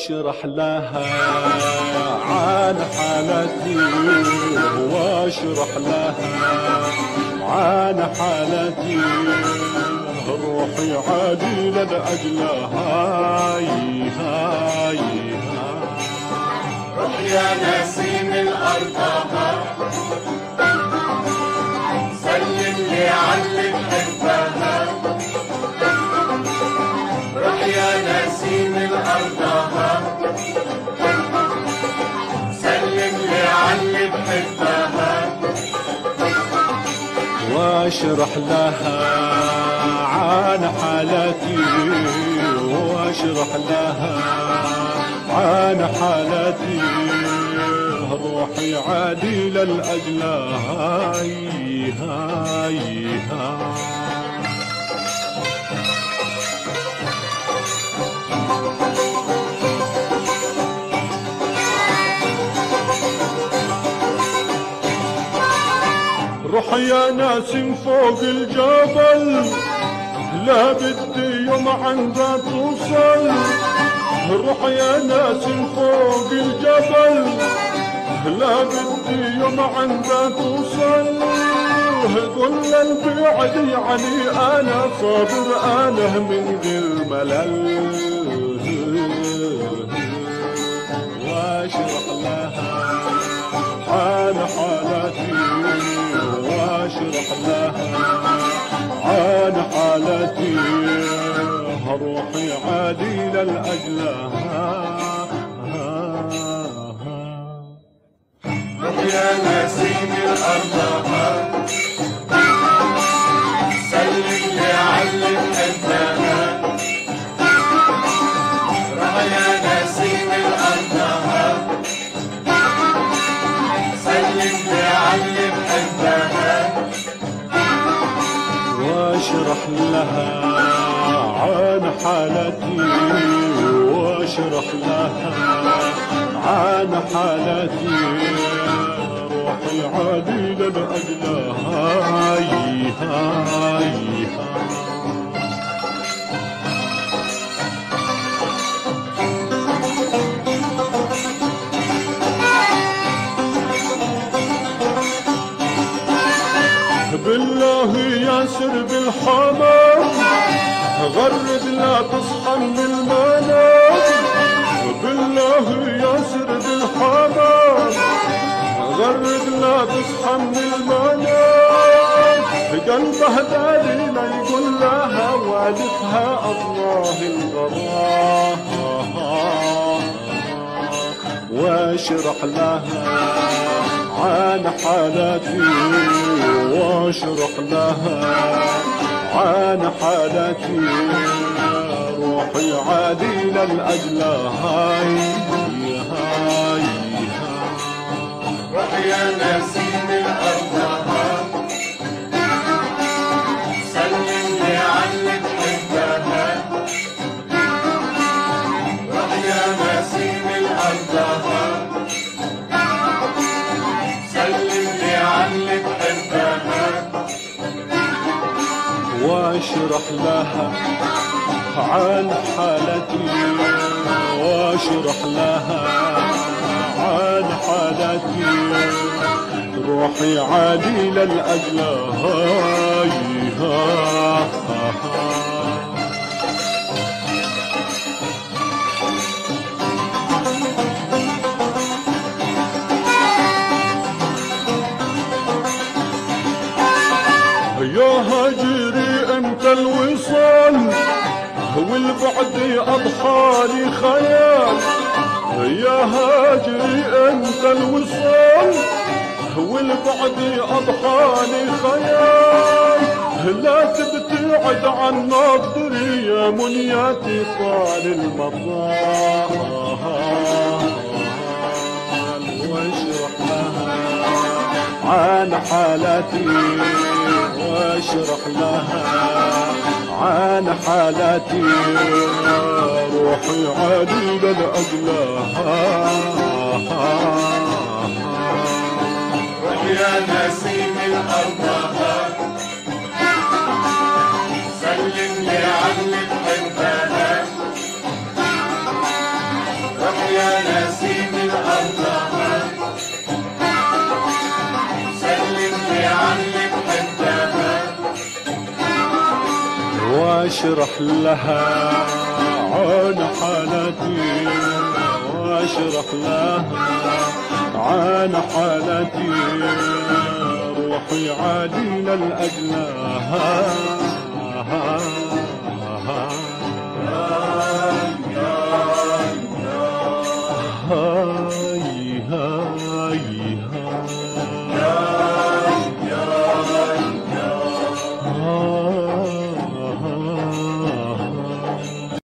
واشرح لها عن حالتي، واشرح لها عن حالتي، روحي عادي لأجلها. روح يا نسيم الأرض سلم لي علي بحبها. روح يا نسيم الأرض سلم لي علي بحبها. واشرح لها عن حالتي، واشرح لها عن حالتي، روحي عادي للأجلها. روح يا ناسم فوق الجبل، لا بدي يوم عندها توصل. روح يا ناسم فوق الجبل، لا بدي يوم عندها توصل. قل البعد يعني انا صابر، انا من غير ملل. واشرح لها عن حالتي، واشرح لها عن حالتي، روحي عادي للأجلها. روح يا نسيم الأرض سلم لي علي بحبها. روح يا نسيم الأرض سلم لي علي بحبها. واشرح لها عن حالتي، واشرح لها عن حالتي، روحي عادي لأجلها. بالله ياسر بالحمام، غرد لا تصحى من المنام. بالله ياسر بالحمام، غرد لا تصحى من المنام. قلبه داري لا يقول لها والدها الله الغرام. واشرح لها عن حالتي، واشرح لها عن حالتي، روحي عادي للأجلها. روح يا نسيم الأرض سلم لي علي بحبها. روح يا نسيم الأرض سلم لي علي بحبها. واشرح لها عن حالتي، واشرح لها عن حالتي، روحي عادي للأجلها. يا هاجري انت الوصال، والبعد اضحالي خيال. يا هاجري انت الوصال، والبعد اضحالي خيال. لا تبتعد عن نظري يا منياتي طال المطال. واشرح لها عن حالتي، واشرح لها عن حالتي، روحي عادي لأجلها. روح يا نسيم الأرض سلم لي علي بحبها. روح يا نسيم الأرض سلم لي عني بحبها واشرح لها عن حالتي واشرح لها عن حالتي روحي عادينا لأجلها هاي